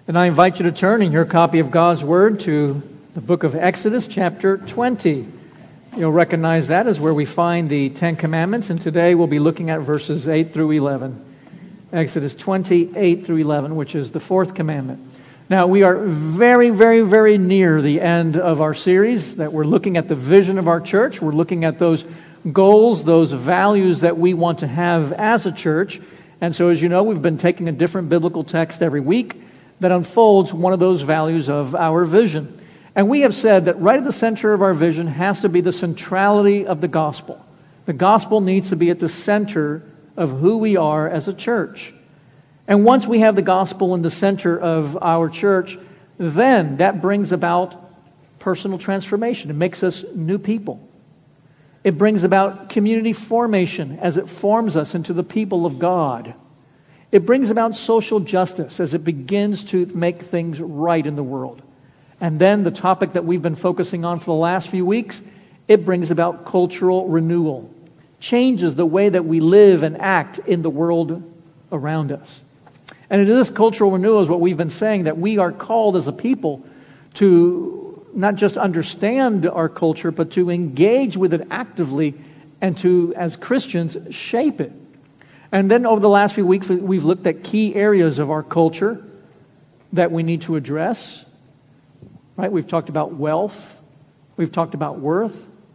And I invite you to turn in your copy of God's Word to the book of Exodus, chapter 20. You'll recognize that as where we find the Ten Commandments, and today we'll be looking at verses 8 through 11. Exodus 20, 8 through 11, which is the fourth commandment. Now, we are very, very, very near the end of our series, that we're looking at the vision of our church. We're looking at those goals, those values that we want to have as a church. And so, as you know, we've been taking a different biblical text every week that unfolds one of those values of our vision. And we have said that right at the center of our vision has to be the centrality of the gospel. The gospel needs to be at the center of who we are as a church. And once we have the gospel in the center of our church, then that brings about personal transformation. It makes us new people. It brings about community formation as it forms us into the people of God. It brings about social justice as it begins to make things right in the world. And then the topic that we've been focusing on for the last few weeks, it brings about cultural renewal. Changes the way that we live and act in the world around us. And in this cultural renewal is what we've been saying, that we are called as a people to not just understand our culture, but to engage with it actively and to, as Christians, shape it. And then over the last few weeks, we've looked at key areas of our culture that we need to address. Right? We've talked about wealth. We've talked about work,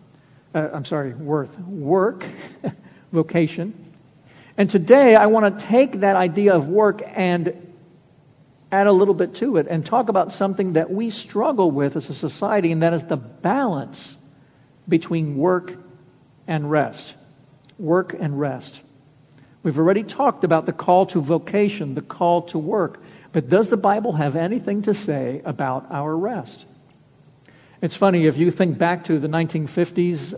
vocation. And today I want to take that idea of work and add a little bit to it and talk about something that we struggle with as a society, and that is the balance between work and rest. Work and rest. We've already talked about the call to vocation, the call to work. But does the Bible have anything to say about our rest? It's funny, if you think back to the 1950s,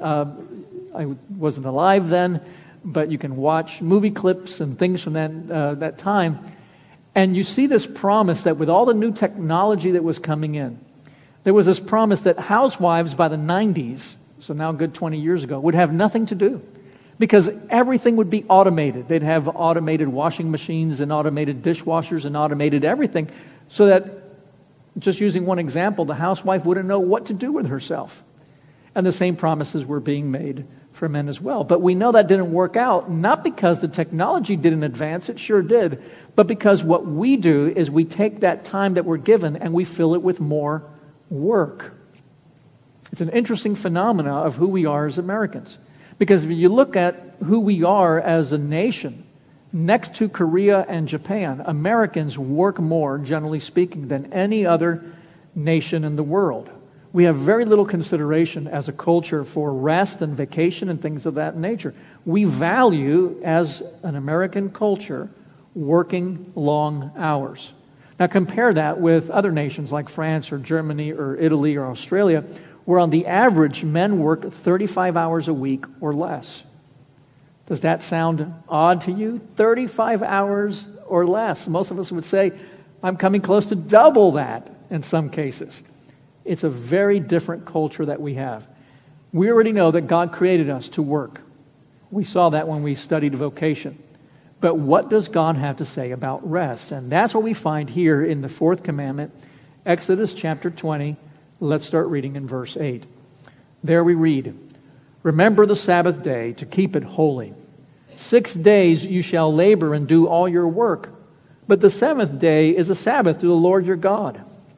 I wasn't alive then, but you can watch movie clips and things from that time, and you see this promise that with all the new technology that was coming in, there was this promise that housewives by the 90s, so now a good 20 years ago, would have nothing to do. Because everything would be automated. They'd have automated washing machines and automated dishwashers and automated everything, so that, just using one example, the housewife wouldn't know what to do with herself. And the same promises were being made for men as well. But we know that didn't work out, not because the technology didn't advance, it sure did, but because what we do is we take that time that we're given and we fill it with more work. It's an interesting phenomena of who we are as Americans. Because if you look at who we are as a nation, next to Korea and Japan, Americans work more, generally speaking, than any other nation in the world. We have very little consideration as a culture for rest and vacation and things of that nature. We value, as an American culture, working long hours. Now compare that with other nations like France or Germany or Italy or Australia, where on the average, men work 35 hours a week or less. Does that sound odd to you? 35 hours or less. Most of us would say, I'm coming close to double that in some cases. It's a very different culture that we have. We already know that God created us to work. We saw that when we studied vocation. But what does God have to say about rest? And that's what we find here in the fourth commandment, Exodus chapter 20. Let's start reading in verse 8. There we read, "Remember the Sabbath day to keep it holy. 6 days you shall labor and do all your work, but the seventh day is a Sabbath to the Lord your God.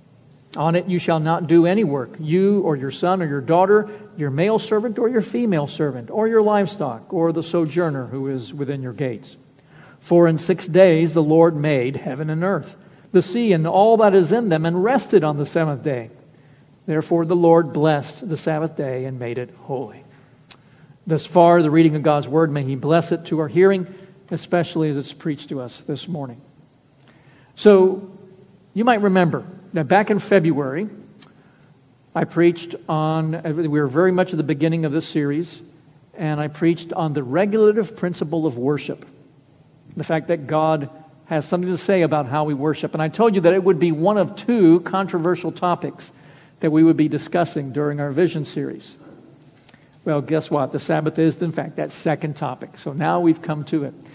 On it you shall not do any work, you or your son or your daughter, your male servant or your female servant, or your livestock, or the sojourner who is within your gates. For in 6 days the Lord made heaven and earth, the sea and all that is in them, and rested on the seventh day. Therefore the Lord blessed the Sabbath day and made it holy." Thus far, the reading of God's Word, may He bless it to our hearing, especially as it's preached to us this morning. So, you might remember that back in February, I preached on, we were very much at the beginning of this series, and I preached on the regulative principle of worship. The fact that God has something to say about how we worship. And I told you that it would be one of two controversial topics that we would be discussing during our vision series. Well, guess what? The Sabbath is, in fact, that second topic. So now we've come to it.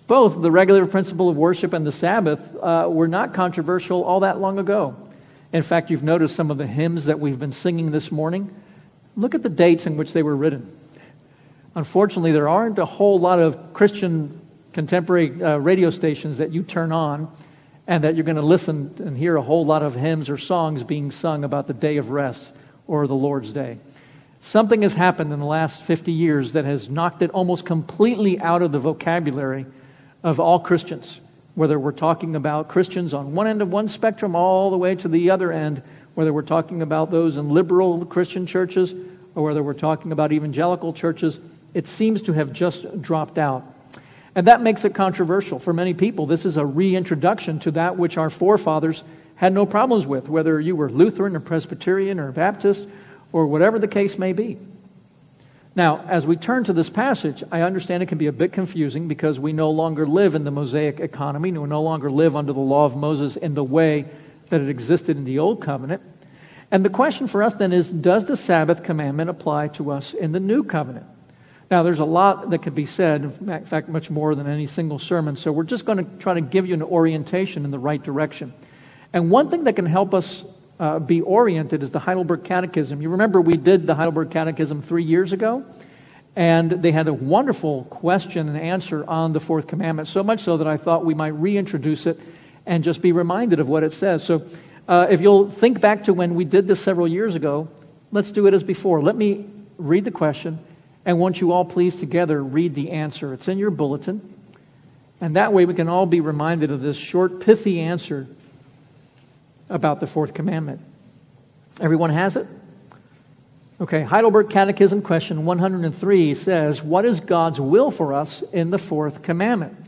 Both the regular principle of worship and the Sabbath were not controversial all that long ago. In fact, you've noticed some of the hymns that we've been singing this morning. Look at the dates in which they were written. Unfortunately, there aren't a whole lot of Christian contemporary radio stations that you turn on and that you're going to listen and hear a whole lot of hymns or songs being sung about the day of rest or the Lord's Day. Something has happened in the last 50 years that has knocked it almost completely out of the vocabulary of all Christians, whether we're talking about Christians on one end of one spectrum all the way to the other end, whether we're talking about those in liberal Christian churches or whether we're talking about evangelical churches. It seems to have just dropped out. And that makes it controversial for many people. This is a reintroduction to that which our forefathers had no problems with, whether you were Lutheran or Presbyterian or Baptist or whatever the case may be. Now, as we turn to this passage, I understand it can be a bit confusing because we no longer live in the Mosaic economy. We no longer live under the law of Moses in the way that it existed in the Old Covenant. And the question for us then is, does the Sabbath commandment apply to us in the New Covenant? Now, there's a lot that could be said, in fact, much more than any single sermon, so we're just going to try to give you an orientation in the right direction. And one thing that can help us be oriented is the Heidelberg Catechism. You remember we did the Heidelberg Catechism 3 years ago, and they had a wonderful question and answer on the fourth commandment, so much so that I thought we might reintroduce it and just be reminded of what it says. So if you'll think back to when we did this several years ago, let's do it as before. Let me read the question, and won't you all please together read the answer. It's in your bulletin. And that way we can all be reminded of this short, pithy answer about the fourth commandment. Everyone has it? Okay, Heidelberg Catechism question 103 says, what is God's will for us in the fourth commandment?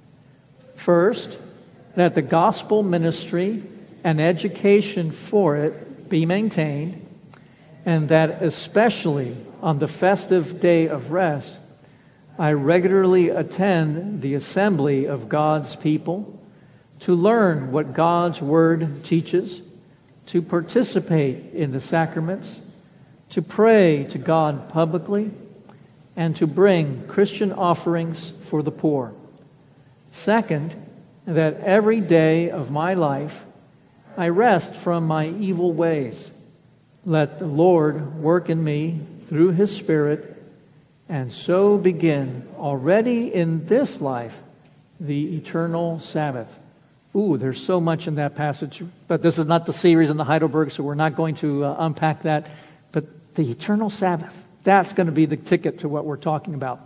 First, that the gospel ministry and education for it be maintained, and that especially on the festive day of rest, I regularly attend the assembly of God's people to learn what God's Word teaches, to participate in the sacraments, to pray to God publicly, and to bring Christian offerings for the poor. Second, that every day of my life I rest from my evil ways. Let the Lord work in me through His Spirit, and so begin already in this life the eternal Sabbath. Ooh, there's so much in that passage, but this is not the series in the Heidelberg, so we're not going to unpack that. But the eternal Sabbath, that's going to be the ticket to what we're talking about.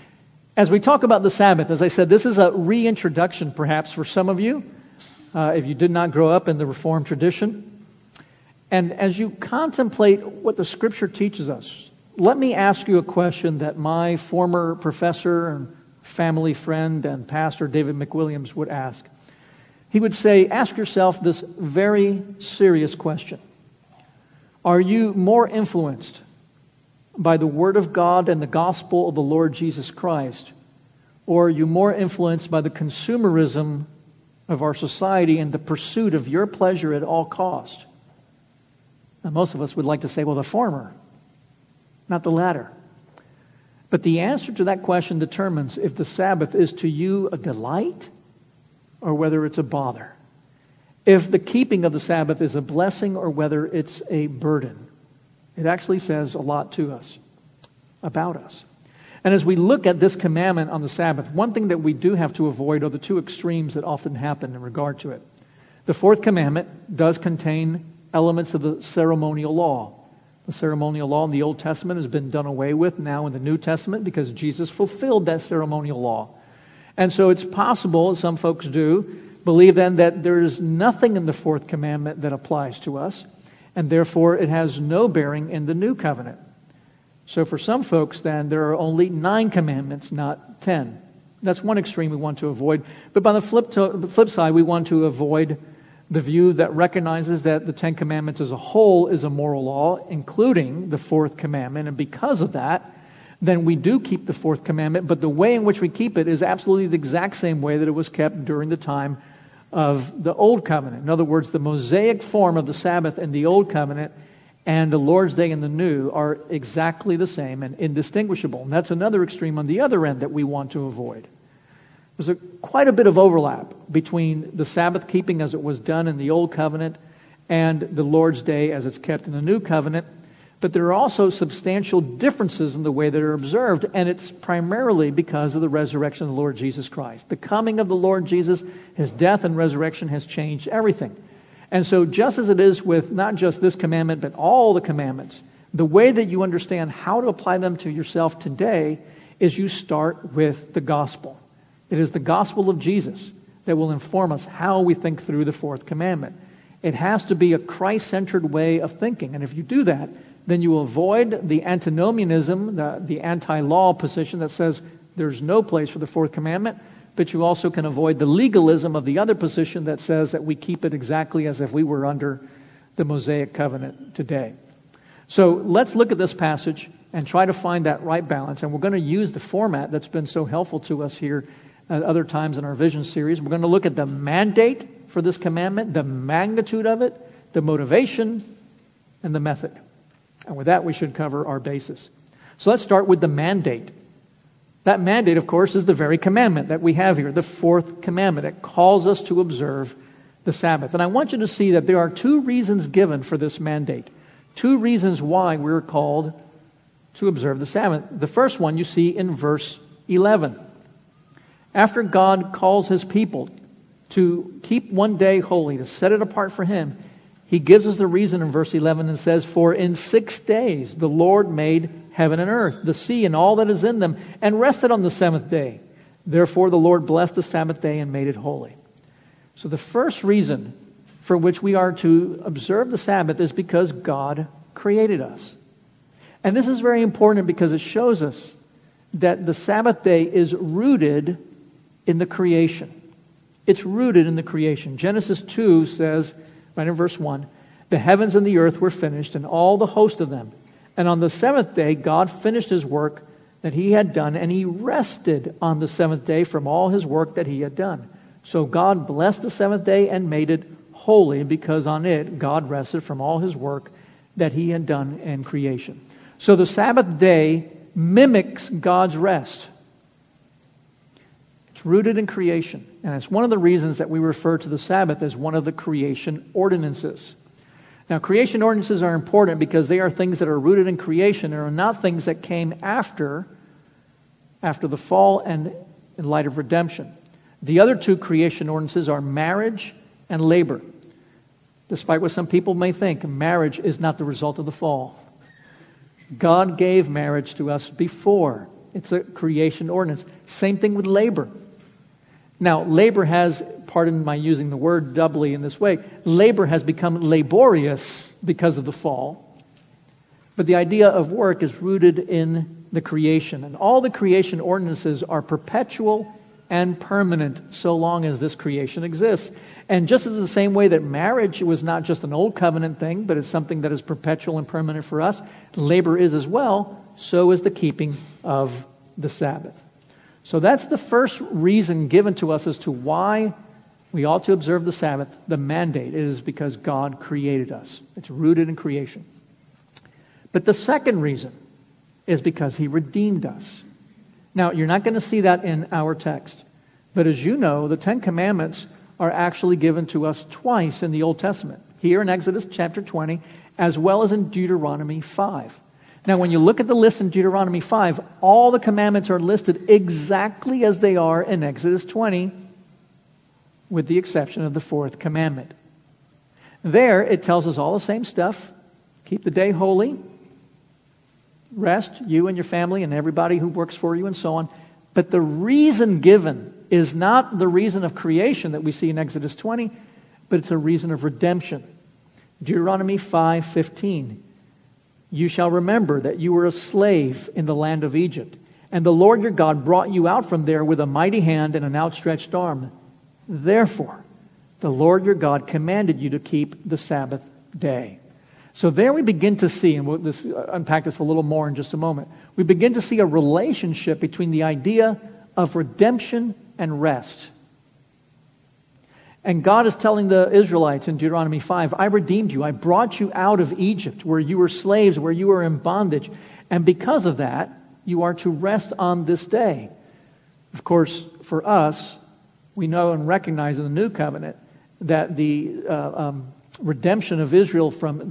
As we talk about the Sabbath, as I said, this is a reintroduction perhaps for some of you, if you did not grow up in the Reformed tradition. And as you contemplate what the Scripture teaches us, let me ask you a question that my former professor and family friend and pastor David McWilliams would ask. He would say, ask yourself this very serious question. Are you more influenced by the Word of God and the gospel of the Lord Jesus Christ, or are you more influenced by the consumerism of our society and the pursuit of your pleasure at all cost? Now, most of us would like to say, well, the former, not the latter. But the answer to that question determines if the Sabbath is to you a delight or whether it's a bother. If the keeping of the Sabbath is a blessing or whether it's a burden. It actually says a lot to us, about us. And as we look at this commandment on the Sabbath, one thing that we do have to avoid are the two extremes that often happen in regard to it. The fourth commandment does contain elements of the ceremonial law. The ceremonial law in the Old Testament has been done away with now in the New Testament because Jesus fulfilled that ceremonial law. And so it's possible, some folks do, believe then that there is nothing in the fourth commandment that applies to us, and therefore it has no bearing in the New Covenant. So for some folks then, there are only 9 commandments, not 10. That's one extreme we want to avoid. But by the flip side, we want to avoid the view that recognizes that the 10 Commandments as a whole is a moral law, including the fourth commandment. And because of that, then we do keep the fourth commandment, but the way in which we keep it is absolutely the exact same way that it was kept during the time of the Old Covenant. In other words, the Mosaic form of the Sabbath in the Old Covenant and the Lord's Day in the New are exactly the same and indistinguishable. And that's another extreme on the other end that we want to avoid. There's quite a bit of overlap between the Sabbath keeping as it was done in the Old Covenant and the Lord's Day as it's kept in the New Covenant. But there are also substantial differences in the way that are observed, and it's primarily because of the resurrection of the Lord Jesus Christ. The coming of the Lord Jesus, His death and resurrection has changed everything. And so just as it is with not just this commandment, but all the commandments, the way that you understand how to apply them to yourself today is you start with the gospel. It is the gospel of Jesus that will inform us how we think through the fourth commandment. It has to be a Christ-centered way of thinking. And if you do that, then you will avoid the antinomianism, the anti-law position that says there's no place for the fourth commandment, but you also can avoid the legalism of the other position that says that we keep it exactly as if we were under the Mosaic covenant today. So let's look at this passage and try to find that right balance. And we're going to use the format that's been so helpful to us here at other times in our vision series. We're going to look at the mandate for this commandment, the magnitude of it, the motivation, and the method. And with that, we should cover our basis. So let's start with the mandate. That mandate, of course, is the very commandment that we have here, the fourth commandment. It calls us to observe the Sabbath. And I want you to see that there are two reasons given for this mandate. Two reasons why we're called to observe the Sabbath. The first one you see in verse 11. After God calls His people to keep one day holy, to set it apart for Him, He gives us the reason in verse 11 and says, "For in 6 days the Lord made heaven and earth, the sea and all that is in them, and rested on the seventh day. Therefore the Lord blessed the Sabbath day and made it holy." So the first reason for which we are to observe the Sabbath is because God created us. And this is very important because it shows us that the Sabbath day is rooted in the creation. It's rooted in the creation. Genesis 2 says, right in verse 1, "The heavens and the earth were finished, and all the host of them. And on the seventh day God finished His work that He had done, and He rested on the seventh day from all His work that He had done. So God blessed the seventh day and made it holy, because on it God rested from all His work that He had done in creation." So the Sabbath day mimics God's rest. It's rooted in creation. And it's one of the reasons that we refer to the Sabbath as one of the creation ordinances. Now, creation ordinances are important because they are things that are rooted in creation and are not things that came after the fall and in light of redemption. The other two creation ordinances are marriage and labor. Despite what some people may think, marriage is not the result of the fall. God gave marriage to us before. It's a creation ordinance. Same thing with labor. Now, labor has, pardon my using the word doubly in this way, labor has become laborious because of the fall. But the idea of work is rooted in the creation. And all the creation ordinances are perpetual and permanent so long as this creation exists. And just as the same way that marriage was not just an old covenant thing, but it's something that is perpetual and permanent for us, labor is as well, so is the keeping of the Sabbath. So that's the first reason given to us as to why we ought to observe the Sabbath, the mandate. It is because God created us. It's rooted in creation. But the second reason is because He redeemed us. Now, you're not going to see that in our text. But as you know, the Ten Commandments are actually given to us twice in the Old Testament. Here in Exodus chapter 20, as well as in Deuteronomy 5. Now, when you look at the list in Deuteronomy 5, all the commandments are listed exactly as they are in Exodus 20, with the exception of the fourth commandment. There, it tells us all the same stuff. Keep the day holy. Rest, you and your family and everybody who works for you and so on. But the reason given is not the reason of creation that we see in Exodus 20, but it's a reason of redemption. Deuteronomy 5:15. "You shall remember that you were a slave in the land of Egypt, and the Lord your God brought you out from there with a mighty hand and an outstretched arm. Therefore, the Lord your God commanded you to keep the Sabbath day." So there we begin to see, and we'll unpack this a little more in just a moment, we begin to see a relationship between the idea of redemption and rest. And God is telling the Israelites in Deuteronomy 5, "I redeemed you. I brought you out of Egypt where you were slaves, where you were in bondage. And because of that, you are to rest on this day." Of course, for us, we know and recognize in the New Covenant that the redemption of Israel from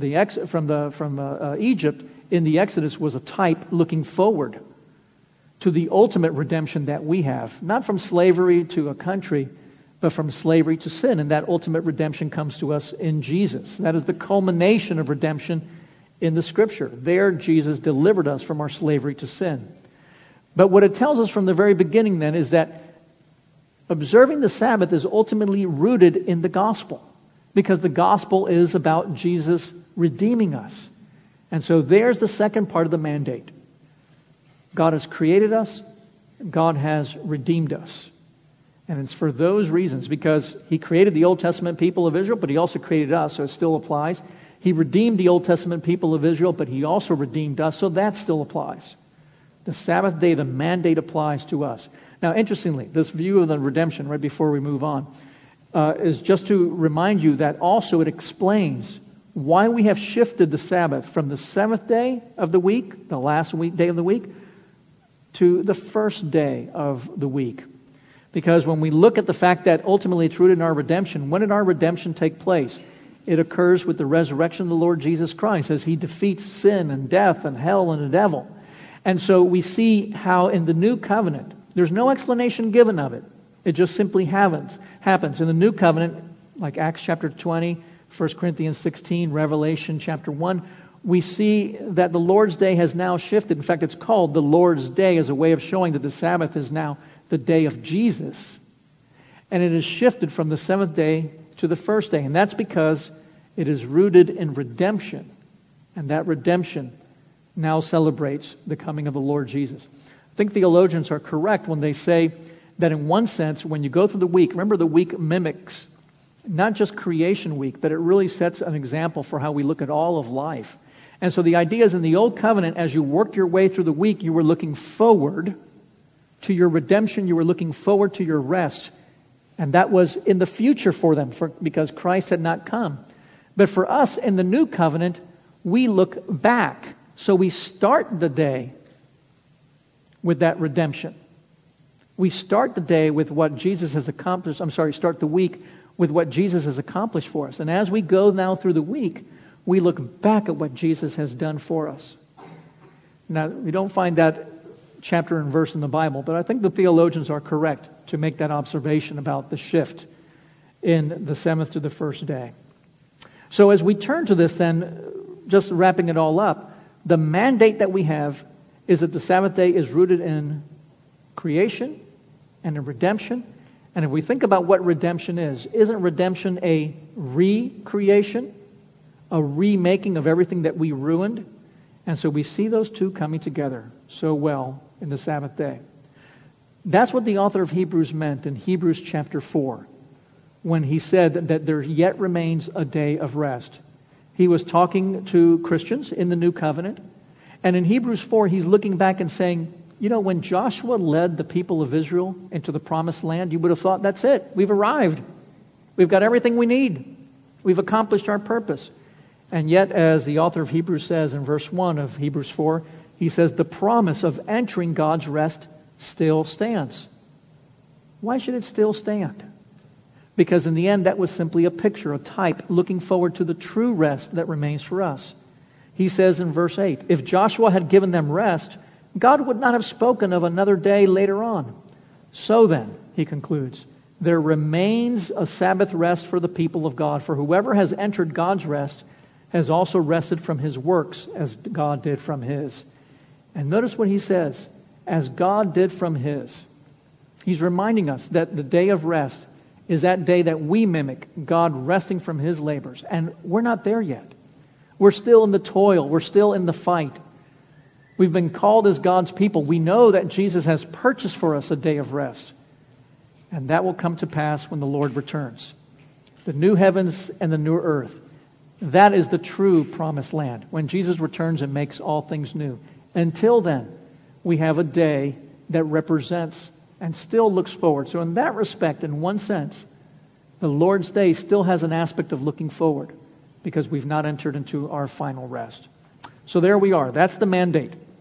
Egypt in the Exodus was a type looking forward to the ultimate redemption that we have, not from slavery to a country, but from slavery to sin. And that ultimate redemption comes to us in Jesus. That is the culmination of redemption in the Scripture. There, Jesus delivered us from our slavery to sin. But what it tells us from the very beginning then is that observing the Sabbath is ultimately rooted in the gospel, because the gospel is about Jesus redeeming us. And so there's the second part of the mandate. God has created us. God has redeemed us. And it's for those reasons, because He created the Old Testament people of Israel, but He also created us, so it still applies. He redeemed the Old Testament people of Israel, but He also redeemed us, so that still applies. The Sabbath day, the mandate applies to us. Now, interestingly, this view of the redemption, right before we move on, is just to remind you that also it explains why we have shifted the Sabbath from the seventh day of the week, the last day of the week, to the first day of the week. Because when we look at the fact that ultimately it's rooted in our redemption, when did our redemption take place? It occurs with the resurrection of the Lord Jesus Christ as He defeats sin and death and hell and the devil. And so we see how in the New Covenant, there's no explanation given of it. It just simply happens. In the New Covenant, like Acts chapter 20, 1 Corinthians 16, Revelation chapter 1, we see that the Lord's Day has now shifted. In fact, it's called the Lord's Day as a way of showing that the Sabbath is now the day of Jesus. And it is shifted from the seventh day to the first day. And that's because it is rooted in redemption. And that redemption now celebrates the coming of the Lord Jesus. I think theologians are correct when they say that in one sense, when you go through the week, remember the week mimics not just creation week, but it really sets an example for how we look at all of life. And so the idea is in the Old Covenant, as you worked your way through the week, you were looking forward to your redemption, you were looking forward to your rest. And that was in the future for them, because Christ had not come. But for us in the New Covenant, we look back. So we start the day with that redemption. We start the day with what Jesus has accomplished. Start the week with what Jesus has accomplished for us. And as we go now through the week, we look back at what Jesus has done for us. Now, we don't find that chapter and verse in the Bible, but I think the theologians are correct to make that observation about the shift in the seventh to the first day. So as we turn to this then, just wrapping it all up, the mandate that we have is that the Sabbath day is rooted in creation and in redemption. And if we think about what redemption is, isn't redemption a recreation, a remaking of everything that we ruined? And so we see those two coming together so well in the Sabbath day. That's what the author of Hebrews meant in Hebrews chapter 4 when he said that there yet remains a day of rest. He was talking to Christians in the New Covenant. And in Hebrews 4, he's looking back and saying, you know, when Joshua led the people of Israel into the promised land, you would have thought, that's it. We've arrived. We've got everything we need. We've accomplished our purpose. And yet, as the author of Hebrews says in verse 1 of Hebrews 4, he says, the promise of entering God's rest still stands. Why should it still stand? Because in the end, that was simply a picture, a type, looking forward to the true rest that remains for us. He says in verse 8, if Joshua had given them rest, God would not have spoken of another day later on. So then, he concludes, there remains a Sabbath rest for the people of God. For whoever has entered God's rest has also rested from his works as God did from his. And notice what he says, as God did from his. He's reminding us that the day of rest is that day that we mimic God resting from his labors. And we're not there yet. We're still in the toil. We're still in the fight. We've been called as God's people. We know that Jesus has purchased for us a day of rest. And that will come to pass when the Lord returns. The new heavens and the new earth. That is the true promised land. When Jesus returns and makes all things new. Until then, we have a day that represents and still looks forward. So in that respect, in one sense, the Lord's Day still has an aspect of looking forward because we've not entered into our final rest. So there we are. That's the mandate.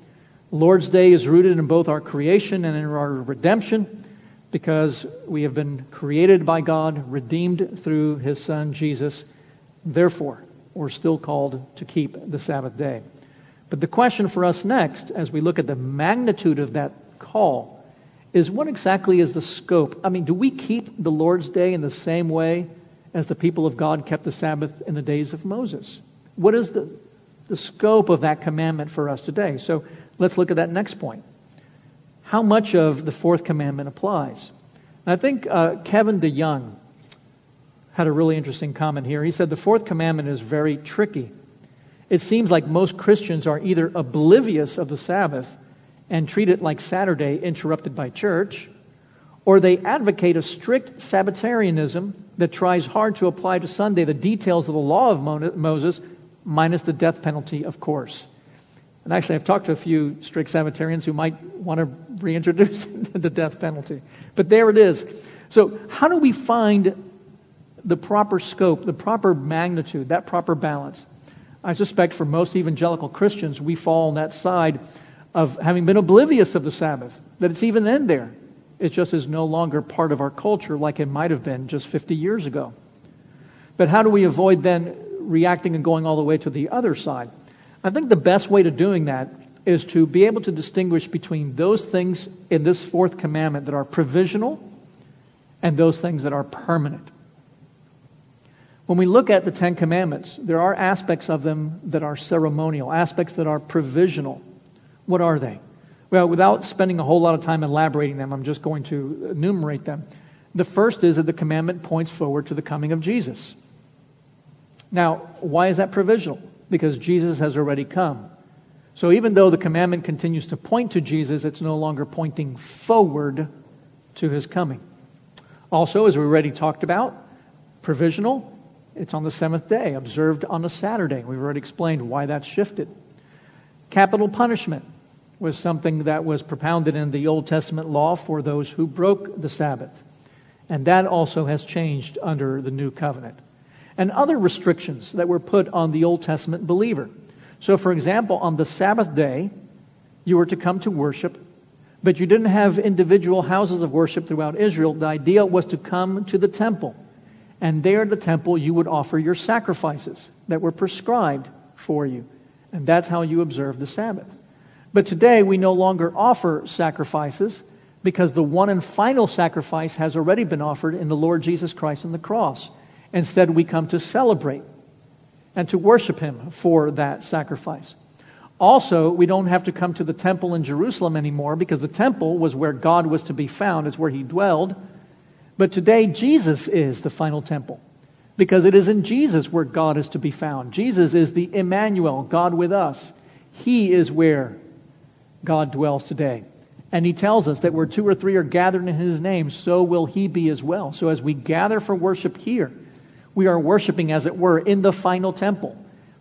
Lord's Day is rooted in both our creation and in our redemption, because we have been created by God, redeemed through His Son, Jesus. Therefore, we're still called to keep the Sabbath day. But the question for us next, as we look at the magnitude of that call, is what exactly is the scope? I mean, do we keep the Lord's Day in the same way as the people of God kept the Sabbath in the days of Moses? What is the scope of that commandment for us today? So let's look at that next point. How much of the fourth commandment applies? And I think Kevin DeYoung had a really interesting comment here. He said the fourth commandment is very tricky. It seems like most Christians are either oblivious of the Sabbath and treat it like Saturday interrupted by church, or they advocate a strict Sabbatarianism that tries hard to apply to Sunday the details of the law of Moses, minus the death penalty, of course. And actually, I've talked to a few strict Sabbatarians who might want to reintroduce the death penalty. But there it is. So how do we find the proper scope, the proper magnitude, that proper balance? I suspect for most evangelical Christians, we fall on that side of having been oblivious of the Sabbath, that it's even in there. It just is no longer part of our culture like it might have been just 50 years ago. But how do we avoid then reacting and going all the way to the other side? I think the best way to doing that is to be able to distinguish between those things in this fourth commandment that are provisional and those things that are permanent. When we look at the Ten Commandments, there are aspects of them that are ceremonial, aspects that are provisional. What are they? Well, without spending a whole lot of time elaborating them, I'm just going to enumerate them. The first is that the commandment points forward to the coming of Jesus. Now, why is that provisional? Because Jesus has already come. So even though the commandment continues to point to Jesus, it's no longer pointing forward to His coming. Also, as we already talked about, provisional, it's on the seventh day, observed on a Saturday. We've already explained why that's shifted. Capital punishment was something that was propounded in the Old Testament law for those who broke the Sabbath. And that also has changed under the New Covenant. And other restrictions that were put on the Old Testament believer. So, for example, on the Sabbath day, you were to come to worship, but you didn't have individual houses of worship throughout Israel. The idea was to come to the temple. And there at the temple, you would offer your sacrifices that were prescribed for you. And that's how you observe the Sabbath. But today, we no longer offer sacrifices because the one and final sacrifice has already been offered in the Lord Jesus Christ on the cross. Instead, we come to celebrate and to worship Him for that sacrifice. Also, we don't have to come to the temple in Jerusalem anymore because the temple was where God was to be found. It's where He dwelled. But today, Jesus is the final temple because it is in Jesus where God is to be found. Jesus is the Emmanuel, God with us. He is where God dwells today. And He tells us that where two or three are gathered in His name, so will He be as well. So as we gather for worship here, we are worshiping, as it were, in the final temple.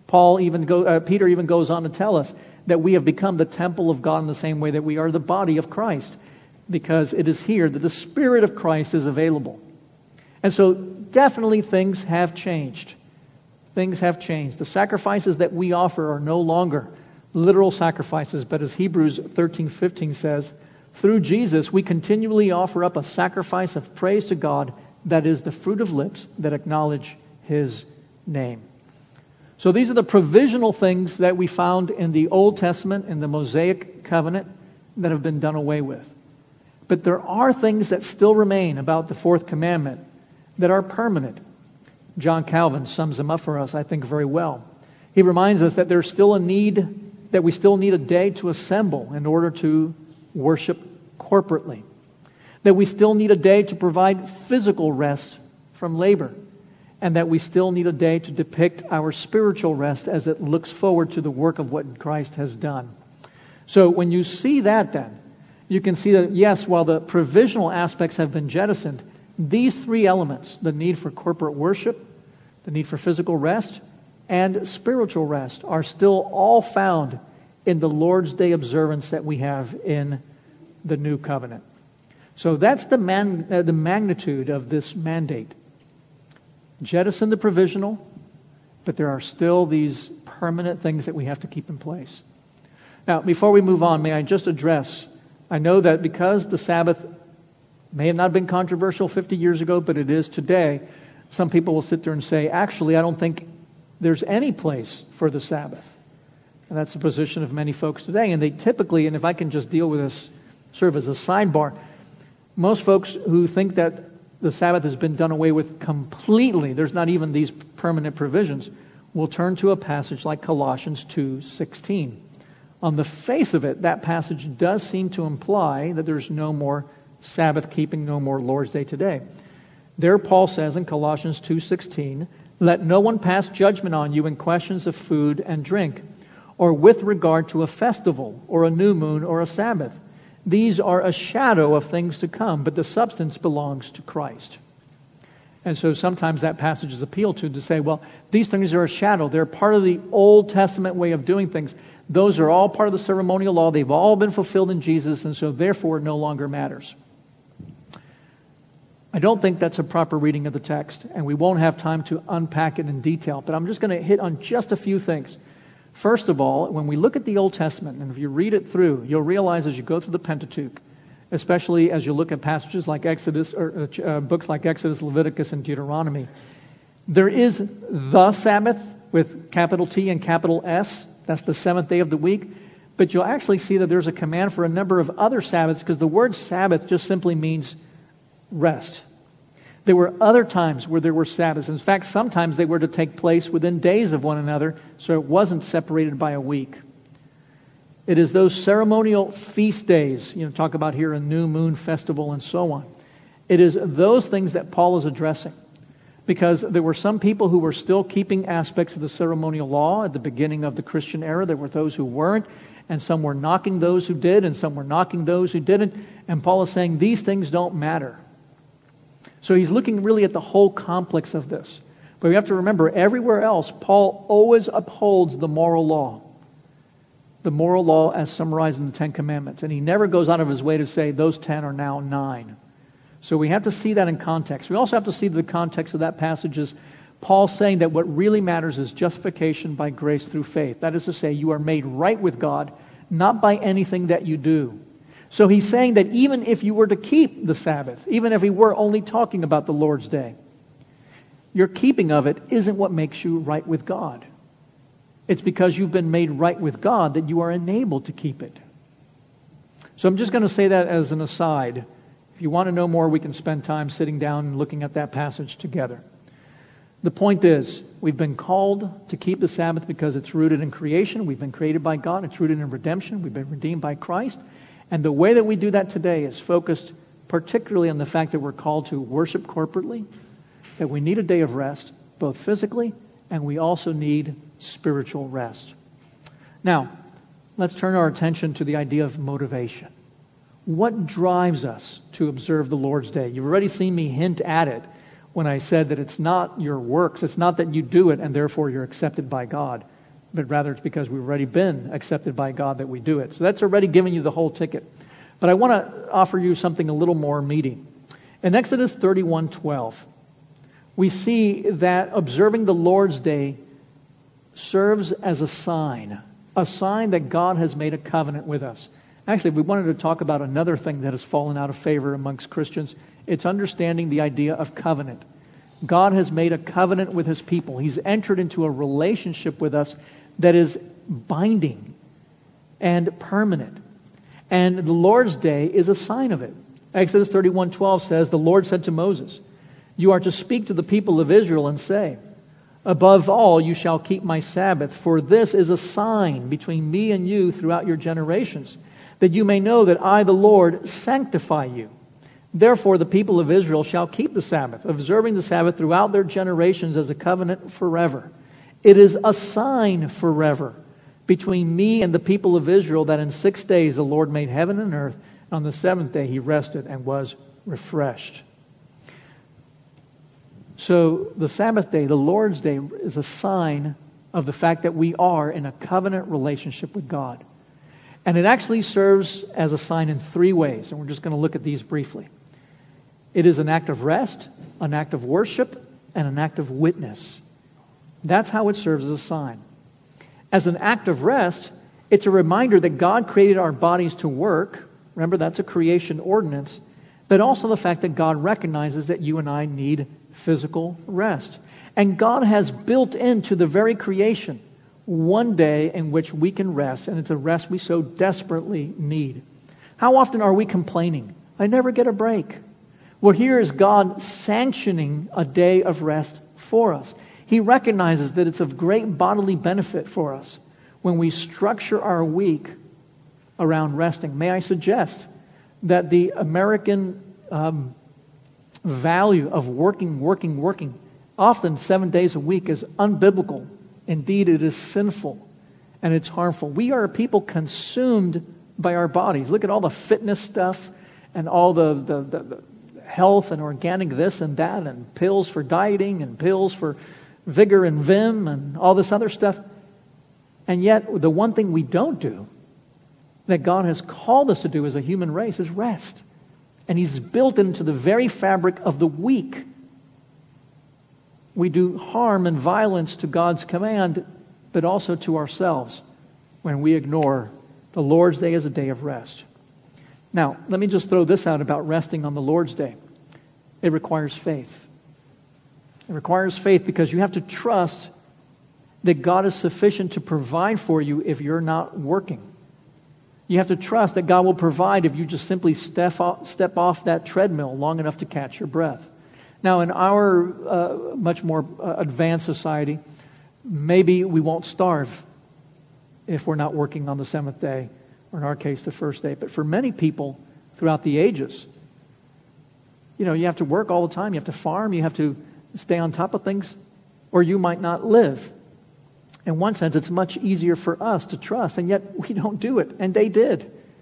Peter even goes on to tell us that we have become the temple of God in the same way that we are the body of Christ, because it is here that the Spirit of Christ is available. And so definitely things have changed. Things have changed. The sacrifices that we offer are no longer literal sacrifices, but as Hebrews 13:15 says, through Jesus we continually offer up a sacrifice of praise to God that is the fruit of lips that acknowledge His name. So these are the provisional things that we found in the Old Testament, in the Mosaic covenant, that have been done away with. But there are things that still remain about the fourth commandment that are permanent. John Calvin sums them up for us, I think, very well. He reminds us that there's still a need, that we still need a day to assemble in order to worship corporately. That we still need a day to provide physical rest from labor. And that we still need a day to depict our spiritual rest as it looks forward to the work of what Christ has done. So when you see that then, you can see that, yes, while the provisional aspects have been jettisoned, these three elements, the need for corporate worship, the need for physical rest, and spiritual rest, are still all found in the Lord's Day observance that we have in the New Covenant. So that's the magnitude of this mandate. Jettison the provisional, but there are still these permanent things that we have to keep in place. Now, before we move on, may I just address, I know that because the Sabbath may have not been controversial 50 years ago, but it is today, some people will sit there and say, actually, I don't think there's any place for the Sabbath. And that's the position of many folks today. And they typically, and if I can just deal with this sort of as a sidebar, most folks who think that the Sabbath has been done away with completely, there's not even these permanent provisions, will turn to a passage like Colossians 2:16. On the face of it, that passage does seem to imply that there's no more Sabbath keeping, no more Lord's Day today. There Paul says in Colossians 2:16, "Let no one pass judgment on you in questions of food and drink, or with regard to a festival, or a new moon, or a Sabbath. These are a shadow of things to come, but the substance belongs to Christ." And so sometimes that passage is appealed to say, well, these things are a shadow. They're part of the Old Testament way of doing things. Those are all part of the ceremonial law. They've all been fulfilled in Jesus, and so therefore it no longer matters. I don't think that's a proper reading of the text, and we won't have time to unpack it in detail, but I'm just going to hit on just a few things. First of all, when we look at the Old Testament, and if you read it through, you'll realize as you go through the Pentateuch, especially as you look at passages like Exodus, or books like Exodus, Leviticus, and Deuteronomy, there is the Sabbath with capital T and capital S. That's the seventh day of the week. But you'll actually see that there's a command for a number of other Sabbaths, because the word Sabbath just simply means rest. There were other times where there were Sabbaths. In fact, sometimes they were to take place within days of one another, so it wasn't separated by a week. It is those ceremonial feast days, talk about here a new moon festival and so on. It is those things that Paul is addressing, because there were some people who were still keeping aspects of the ceremonial law at the beginning of the Christian era. There were those who weren't, and some were knocking those who did, and some were knocking those who didn't. And Paul is saying these things don't matter. So he's looking really at the whole complex of this. But we have to remember, everywhere else, Paul always upholds the moral law. The moral law as summarized in the Ten Commandments. And he never goes out of his way to say those 10 are now 9. So we have to see that in context. We also have to see the context of that passage as Paul saying that what really matters is justification by grace through faith. That is to say, you are made right with God, not by anything that you do. So he's saying that even if you were to keep the Sabbath, even if we were only talking about the Lord's Day, your keeping of it isn't what makes you right with God. It's because you've been made right with God that you are enabled to keep it. So I'm just going to say that as an aside. If you want to know more, we can spend time sitting down and looking at that passage together. The point is, we've been called to keep the Sabbath because it's rooted in creation. We've been created by God. It's rooted in redemption. We've been redeemed by Christ. And the way that we do that today is focused particularly on the fact that we're called to worship corporately, that we need a day of rest, both physically, and we also need spiritual rest. Now, let's turn our attention to the idea of motivation. What drives us to observe the Lord's Day? You've already seen me hint at it when I said that it's not your works. It's not that you do it and therefore you're accepted by God, but rather it's because we've already been accepted by God that we do it. So that's already given you the whole ticket. But I want to offer you something a little more meaty. In Exodus 31:12, we see that observing the Lord's Day serves as a sign that God has made a covenant with us. Actually, if we wanted to talk about another thing that has fallen out of favor amongst Christians, it's understanding the idea of covenant. God has made a covenant with His people. He's entered into a relationship with us that is binding and permanent. And the Lord's Day is a sign of it. Exodus 31:12 says, the Lord said to Moses, "You are to speak to the people of Israel and say, above all you shall keep my Sabbath, for this is a sign between me and you throughout your generations, that you may know that I, the Lord, sanctify you. Therefore the people of Israel shall keep the Sabbath, observing the Sabbath throughout their generations as a covenant forever. It is a sign forever between me and the people of Israel that in 6 days the Lord made heaven and earth. On the seventh day He rested and was refreshed." So the Sabbath day, the Lord's Day, is a sign of the fact that we are in a covenant relationship with God. And it actually serves as a sign in 3 ways, and we're just going to look at these briefly. It is an act of rest, an act of worship, and an act of witness. That's how it serves as a sign. As an act of rest, It's a reminder that God created our bodies to work. Remember, that's a creation ordinance. But also the fact that God recognizes that you and I need physical rest. And God has built into the very creation one day in which we can rest, and it's a rest we so desperately need. How often are we complaining? I never get a break. Well, here is God sanctioning a day of rest for us. He recognizes that it's of great bodily benefit for us when we structure our week around resting. May I suggest that the American value of working, often 7 days a week, is unbiblical. Indeed, it is sinful and it's harmful. We are a people consumed by our bodies. Look at all the fitness stuff and all the health and organic this and that, and pills for dieting and pills for vigor and vim and all this other stuff. And yet, the one thing we don't do that God has called us to do as a human race is rest. And He's built into the very fabric of the week. We do harm and violence to God's command, but also to ourselves when we ignore the Lord's Day as a day of rest. Now, let me just throw this out about resting on the Lord's Day. It requires faith. It requires faith because you have to trust that God is sufficient to provide for you if you're not working. You have to trust that God will provide if you just simply step off that treadmill long enough to catch your breath. Now, in our much more advanced society, maybe we won't starve if we're not working on the seventh day, or in our case, the first day. But for many people throughout the ages, you have to work all the time. You have to farm. You have to stay on top of things, or you might not live. In one sense, it's much easier for us to trust, and yet we don't do it, and they did.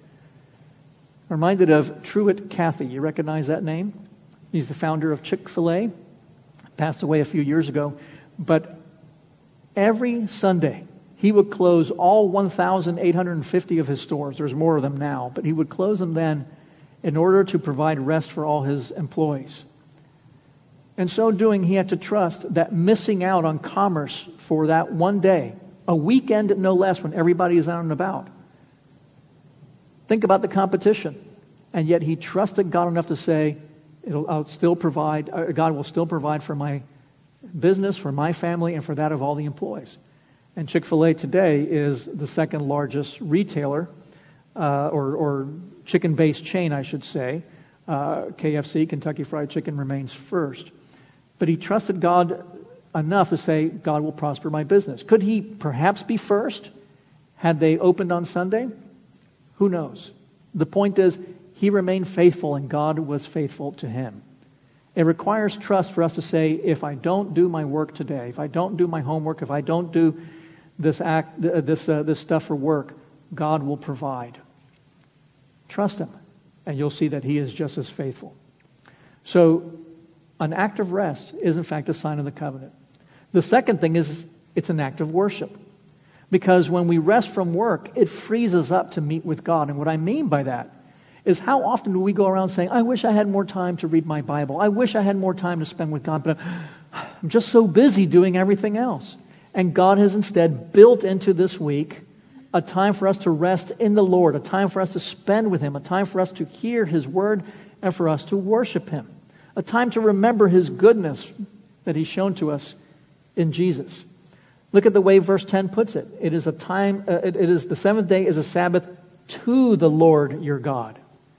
I'm reminded of Truett Cathy. You recognize that name? He's the founder of Chick-fil-A. Passed away a few years ago. But every Sunday, he would close all 1,850 of his stores. There's more of them now, but he would close them then in order to provide rest for all his employees. In so doing, he had to trust that missing out on commerce for that one day, a weekend no less, when everybody is out and about. Think about the competition. And yet he trusted God enough to say, God will still provide for my business, for my family, and for that of all the employees. And Chick-fil-A today is the second largest retailer, or chicken-based chain, I should say. KFC, Kentucky Fried Chicken, remains first. But he trusted God enough to say, God will prosper my business. Could he perhaps be first had they opened on Sunday? Who knows? The point is, he remained faithful and God was faithful to him. It requires trust for us to say, if I don't do my work today, if I don't do my homework, if I don't do this stuff for work, God will provide. Trust him, and you'll see that he is just as faithful. So, an act of rest is in fact a sign of the covenant. The second thing is it's an act of worship. Because when we rest from work, it frees us up to meet with God. And what I mean by that is, how often do we go around saying, I wish I had more time to read my Bible. I wish I had more time to spend with God, but I'm just so busy doing everything else. And God has instead built into this week a time for us to rest in the Lord, a time for us to spend with Him, a time for us to hear His Word, and for us to worship Him. A time to remember His goodness that He's shown to us in Jesus. Look at the way verse 10 puts it. It is the seventh day is a Sabbath to the Lord your God.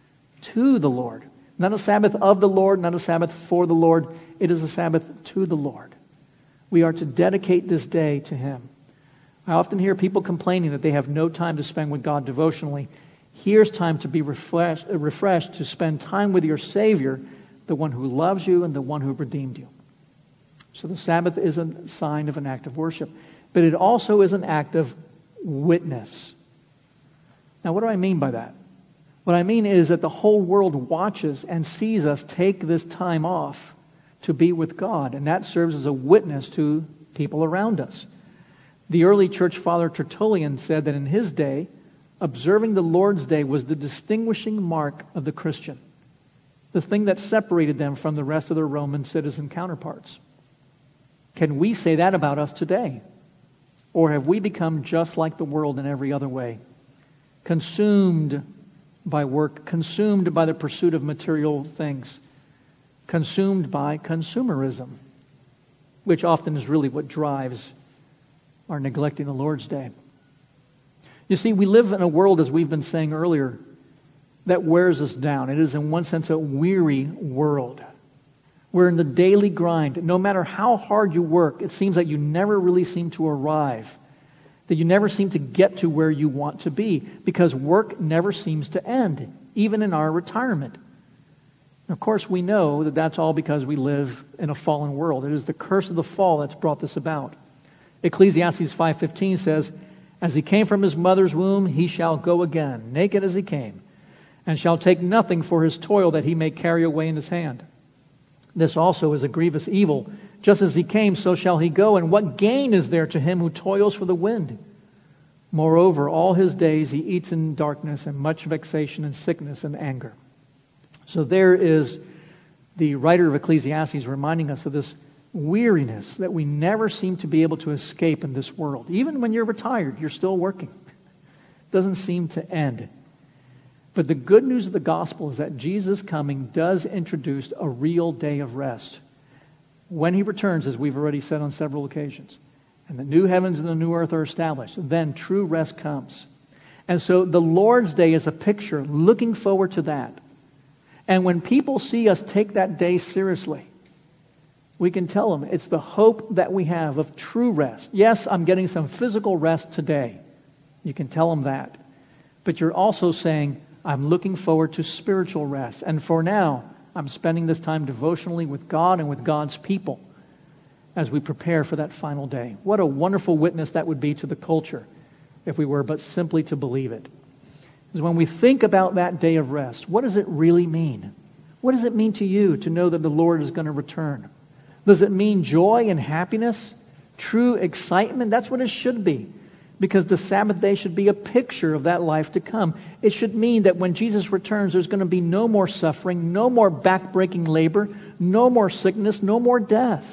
To the Lord. Not a Sabbath of the Lord, not a Sabbath for the Lord. It is a Sabbath to the Lord. We are to dedicate this day to Him. I often hear people complaining that they have no time to spend with God devotionally. Here's time to be refreshed, to spend time with your Savior, the one who loves you and the one who redeemed you. So the Sabbath is a sign of an act of worship, but it also is an act of witness. Now, what do I mean by that? What I mean is that the whole world watches and sees us take this time off to be with God, and that serves as a witness to people around us. The early church father Tertullian said that in his day, observing the Lord's Day was the distinguishing mark of the Christian, the thing that separated them from the rest of their Roman citizen counterparts. Can we say that about us today? Or have we become just like the world in every other way? Consumed by work, consumed by the pursuit of material things, consumed by consumerism, which often is really what drives our neglecting the Lord's Day. You see, we live in a world, as we've been saying earlier, that wears us down. It is, in one sense, a weary world. We're in the daily grind. No matter how hard you work, it seems like you never really seem to arrive, that you never seem to get to where you want to be, because work never seems to end, even in our retirement. Of course, we know that that's all because we live in a fallen world. It is the curse of the fall that's brought this about. Ecclesiastes 5:15 says, "As he came from his mother's womb, he shall go again, naked as he came, and shall take nothing for his toil that he may carry away in his hand. This also is a grievous evil. Just as he came, so shall he go, and what gain is there to him who toils for the wind? Moreover, all his days he eats in darkness, and much vexation and sickness and anger." So there is the writer of Ecclesiastes reminding us of this weariness that we never seem to be able to escape in this world. Even when you're retired, you're still working. It doesn't seem to end. But the good news of the gospel is that Jesus' coming does introduce a real day of rest. When he returns, as we've already said on several occasions, and the new heavens and the new earth are established, then true rest comes. And so the Lord's Day is a picture looking forward to that. And when people see us take that day seriously, we can tell them it's the hope that we have of true rest. Yes, I'm getting some physical rest today. You can tell them that. But you're also saying, I'm looking forward to spiritual rest. And for now, I'm spending this time devotionally with God and with God's people as we prepare for that final day. What a wonderful witness that would be to the culture if we were but simply to believe it. Because when we think about that day of rest, what does it really mean? What does it mean to you to know that the Lord is going to return? Does it mean joy and happiness? True excitement? That's what it should be. Because the Sabbath day should be a picture of that life to come. It should mean that when Jesus returns, there's going to be no more suffering, no more back-breaking labor, no more sickness, no more death.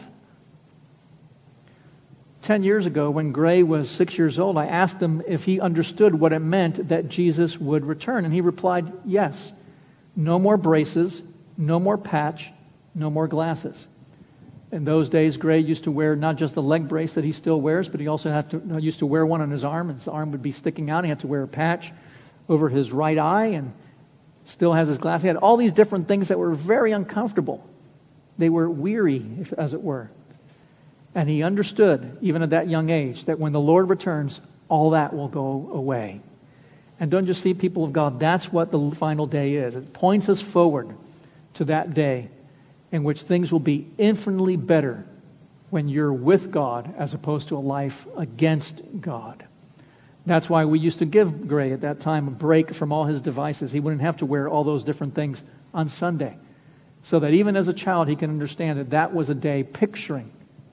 10 years ago, when Gray was 6 years old, I asked him if he understood what it meant that Jesus would return. And he replied, yes. No more braces, no more patch, no more glasses. In those days, Gray used to wear not just the leg brace that he still wears, but he also used to wear one on his arm, and his arm would be sticking out. He had to wear a patch over his right eye, and still has his glasses. He had all these different things that were very uncomfortable. They were weary, as it were. And he understood, even at that young age, that when the Lord returns, all that will go away. And don't you see, people of God, that's what the final day is. It points us forward to that day in which things will be infinitely better when you're with God as opposed to a life against God. That's why we used to give Gray at that time a break from all his devices. He wouldn't have to wear all those different things on Sunday. So that even as a child he can understand that that was a day picturing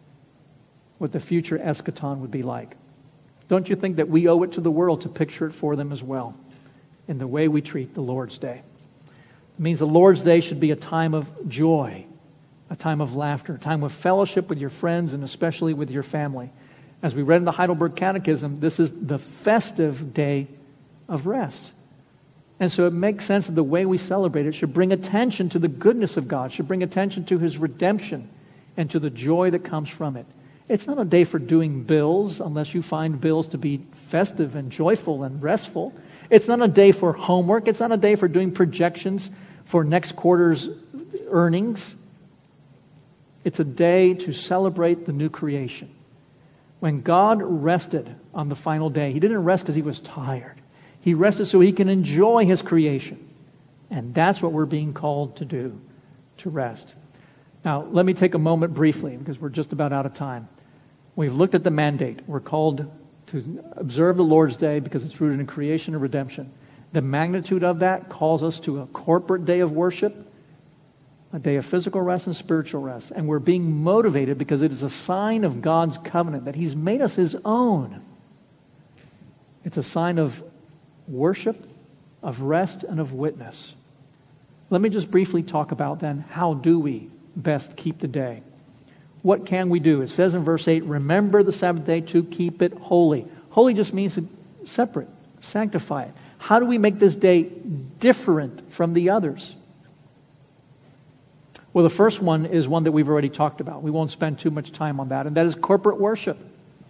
what the future eschaton would be like. Don't you think that we owe it to the world to picture it for them as well in the way we treat the Lord's Day? It means the Lord's Day should be a time of joy, a time of laughter, a time of fellowship with your friends and especially with your family. As we read in the Heidelberg Catechism, this is the festive day of rest. And so it makes sense that the way we celebrate it should bring attention to the goodness of God, should bring attention to His redemption and to the joy that comes from it. It's not a day for doing bills unless you find bills to be festive and joyful and restful. It's not a day for homework. It's not a day for doing projections for next quarter's earnings. It's a day to celebrate the new creation. When God rested on the final day, He didn't rest because He was tired. He rested so He can enjoy His creation. And that's what we're being called to do, to rest. Now, let me take a moment briefly, because we're just about out of time. We've looked at the mandate. We're called to observe the Lord's Day because it's rooted in creation and redemption. The magnitude of that calls us to a corporate day of worship, a day of physical rest and spiritual rest. And we're being motivated because it is a sign of God's covenant, that He's made us His own. It's a sign of worship, of rest, and of witness. Let me just briefly talk about then, how do we best keep the day? What can we do? It says in verse 8, remember the Sabbath day to keep it holy. Holy just means separate, sanctify it. How do we make this day different from the others? Well, the first one is one that we've already talked about. We won't spend too much time on that, and that is corporate worship.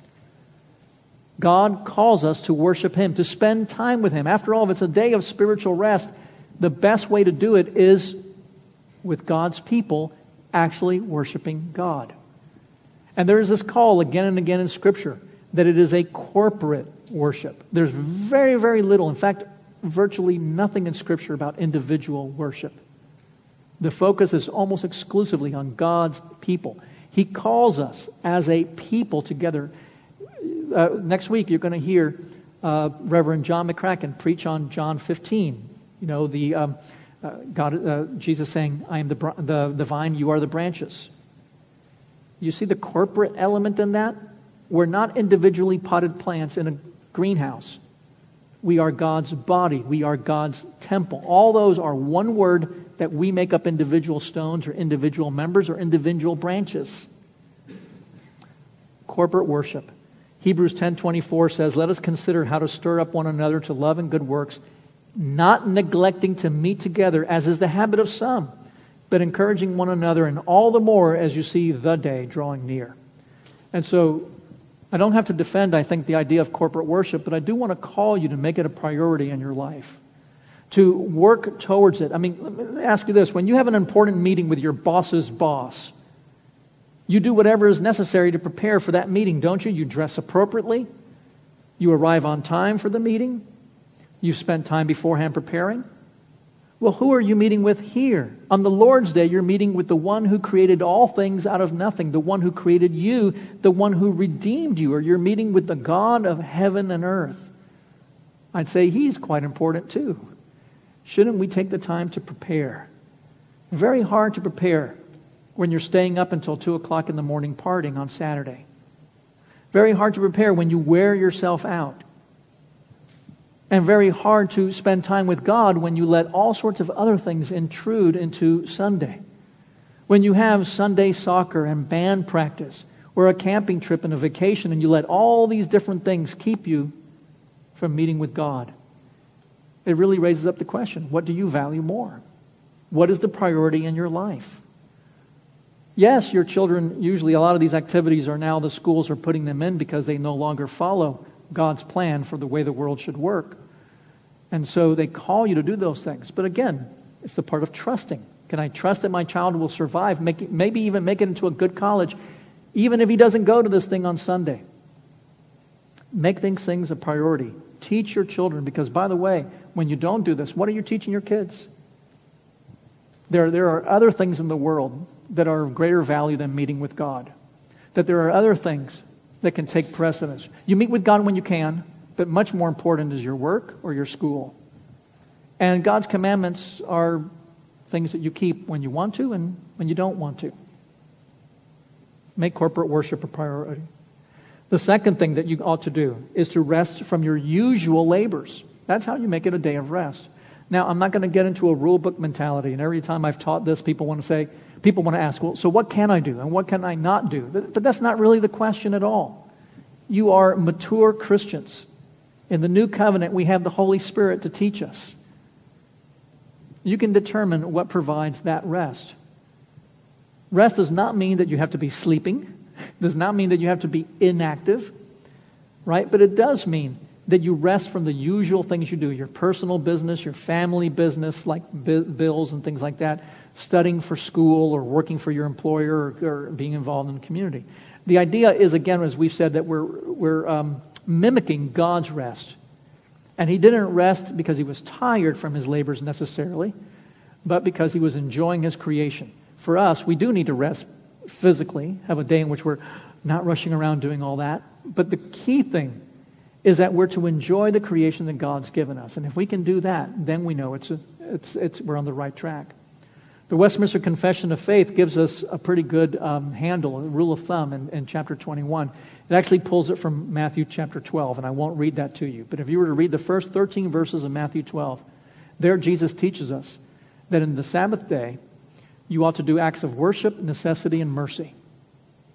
God calls us to worship Him, to spend time with Him. After all, if it's a day of spiritual rest, the best way to do it is with God's people actually worshiping God. And there is this call again and again in Scripture that it is a corporate worship. There's very, very little, in fact, virtually nothing in Scripture about individual worship. The focus is almost exclusively on God's people. He calls us as a people together. Next week, you're going to hear Reverend John McCracken preach on John 15. You know, Jesus saying, "I am the vine; you are the branches." You see the corporate element in that? We're not individually potted plants in a greenhouse. We are God's body. We are God's temple. All those are one word that we make up individual stones or individual members or individual branches. Corporate worship. Hebrews 10:24 says, "Let us consider how to stir up one another to love and good works, not neglecting to meet together, as is the habit of some, but encouraging one another, and all the more as you see the day drawing near." And so, I don't have to defend, I think, the idea of corporate worship, but I do want to call you to make it a priority in your life, to work towards it. I mean, let me ask you this. When you have an important meeting with your boss's boss, you do whatever is necessary to prepare for that meeting, don't you? You dress appropriately. You arrive on time for the meeting. You've spent time beforehand preparing. Well, who are you meeting with here? On the Lord's Day, you're meeting with the one who created all things out of nothing, the one who created you, the one who redeemed you, or you're meeting with the God of heaven and earth. I'd say He's quite important too. Shouldn't we take the time to prepare? Very hard to prepare when you're staying up until 2 o'clock in the morning partying on Saturday. Very hard to prepare when you wear yourself out. And very hard to spend time with God when you let all sorts of other things intrude into Sunday. When you have Sunday soccer and band practice, or a camping trip and a vacation, and you let all these different things keep you from meeting with God. It really raises up the question, what do you value more? What is the priority in your life? Yes, your children, usually a lot of these activities are now the schools are putting them in because they no longer follow God's plan for the way the world should work. And so they call you to do those things. But again, it's the part of trusting. Can I trust that my child will survive, maybe even make it into a good college, even if he doesn't go to this thing on Sunday? Make these things a priority. Teach your children, because by the way, when you don't do this, what are you teaching your kids? There are other things in the world that are of greater value than meeting with God. That there are other things that can take precedence. You meet with God when you can, but much more important is your work or your school. And God's commandments are things that you keep when you want to and when you don't want to. Make corporate worship a priority. The second thing that you ought to do is to rest from your usual labors. That's how you make it a day of rest. Now, I'm not going to get into a rule book mentality, and every time I've taught this, people want to ask, well, so what can I do and what can I not do? But that's not really the question at all. You are mature Christians. In the new covenant, we have the Holy Spirit to teach us. You can determine what provides that rest. Rest does not mean that you have to be sleeping. Does not mean that you have to be inactive, right? But it does mean that you rest from the usual things you do, your personal business, your family business, like bills and things like that, studying for school or working for your employer or being involved in the community. The idea is, again, as we've said, that we're mimicking God's rest. And He didn't rest because He was tired from His labors necessarily, but because He was enjoying His creation. For us, we do need to rest physically, have a day in which we're not rushing around doing all that. But the key thing is that we're to enjoy the creation that God's given us. And if we can do that, then we know we're on the right track. The Westminster Confession of Faith gives us a pretty good handle, a rule of thumb in chapter 21. It actually pulls it from Matthew chapter 12, and I won't read that to you. But if you were to read the first 13 verses of Matthew 12, there Jesus teaches us that in the Sabbath day, you ought to do acts of worship, necessity, and mercy.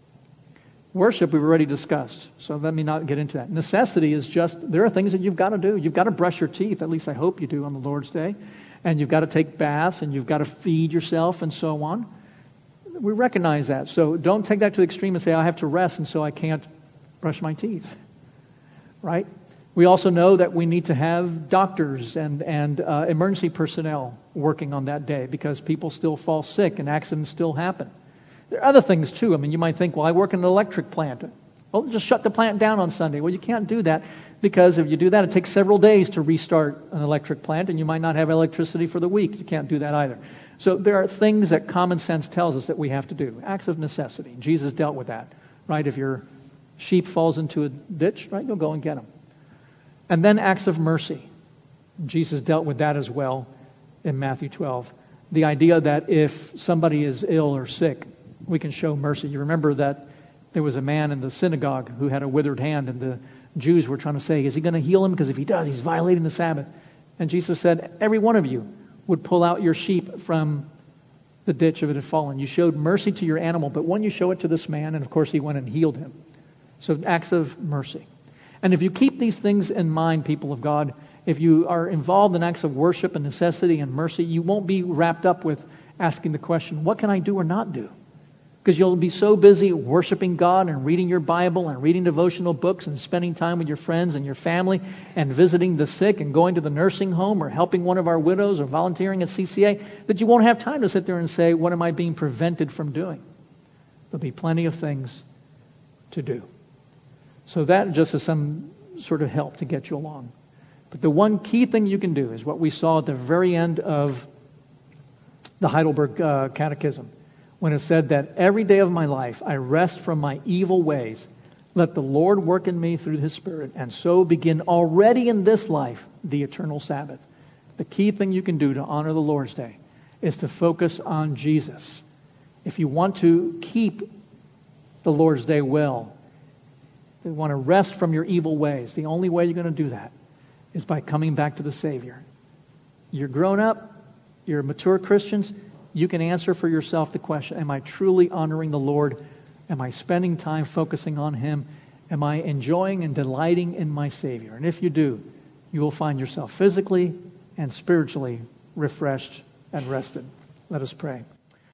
Worship we've already discussed, so let me not get into that. Necessity is just, there are things that you've got to do. You've got to brush your teeth, at least I hope you do on the Lord's Day. And you've got to take baths, and you've got to feed yourself, and so on. We recognize that. So don't take that to the extreme and say, I have to rest, and so I can't brush my teeth. Right? We also know that we need to have doctors and emergency personnel working on that day because people still fall sick and accidents still happen. There are other things too. I mean, you might think, well, I work in an electric plant. Well, just shut the plant down on Sunday. Well, you can't do that because if you do that, it takes several days to restart an electric plant and you might not have electricity for the week. You can't do that either. So there are things that common sense tells us that we have to do. Acts of necessity. Jesus dealt with that, right? If your sheep falls into a ditch, right, you'll go and get them. And then acts of mercy. Jesus dealt with that as well in Matthew 12. The idea that if somebody is ill or sick, we can show mercy. You remember that there was a man in the synagogue who had a withered hand, and the Jews were trying to say, is he going to heal him? Because if he does, he's violating the Sabbath. And Jesus said, every one of you would pull out your sheep from the ditch if it had fallen. You showed mercy to your animal, but when you show it to this man, and of course he went and healed him. So acts of mercy. And if you keep these things in mind, people of God, if you are involved in acts of worship and necessity and mercy, you won't be wrapped up with asking the question, what can I do or not do? Because you'll be so busy worshiping God and reading your Bible and reading devotional books and spending time with your friends and your family and visiting the sick and going to the nursing home or helping one of our widows or volunteering at CCA that you won't have time to sit there and say, what am I being prevented from doing? There'll be plenty of things to do. So that just is some sort of help to get you along. But the one key thing you can do is what we saw at the very end of the Heidelberg Catechism, when it said that every day of my life I rest from my evil ways. Let the Lord work in me through His Spirit, and so begin already in this life the eternal Sabbath. The key thing you can do to honor the Lord's Day is to focus on Jesus. If you want to keep the Lord's Day well, you want to rest from your evil ways, the only way you're going to do that is by coming back to the Savior. You're grown up, you're mature Christians, you can answer for yourself the question, am I truly honoring the Lord? Am I spending time focusing on Him? Am I enjoying and delighting in my Savior? And if you do, you will find yourself physically and spiritually refreshed and rested. Let us pray.